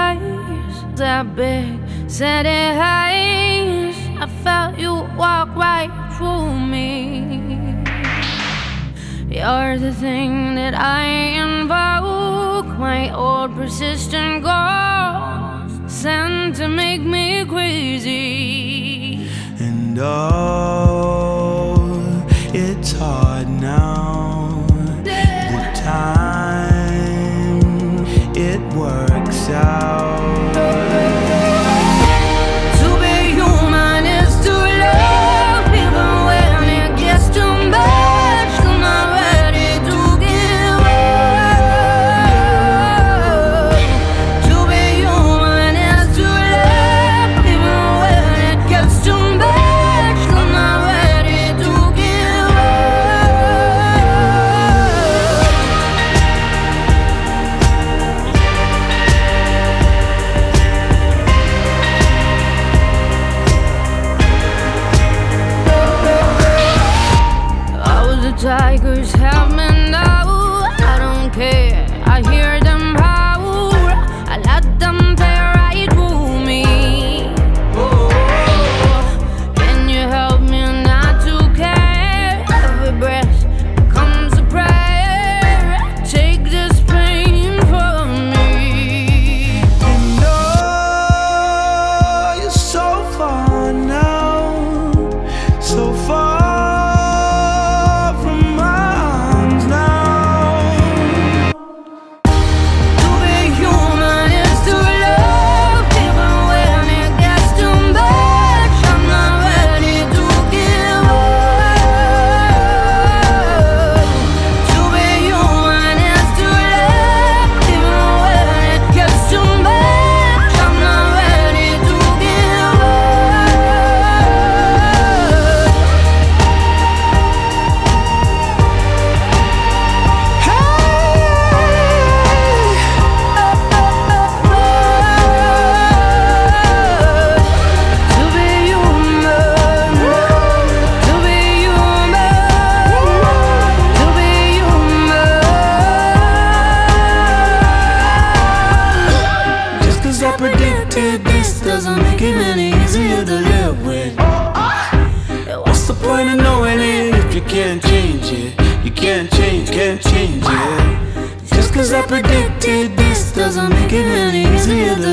eyes, that big steady eyes, I felt you walk right through me. You're the thing that I invoke, my old persistent ghost, sent to make me crazy. And oh, it's hard now. The time it works out. Tigers have me now, I don't care, I hear them howl, I let them tear right through me. Can you help me not to care? Every breath becomes a prayer, take this pain from me. And oh, you're so far now, so far. I predicted this doesn't make it any easier to live with. What's the point of knowing it if you can't change it? You can't change it. Just cause I predicted this doesn't make it any easier to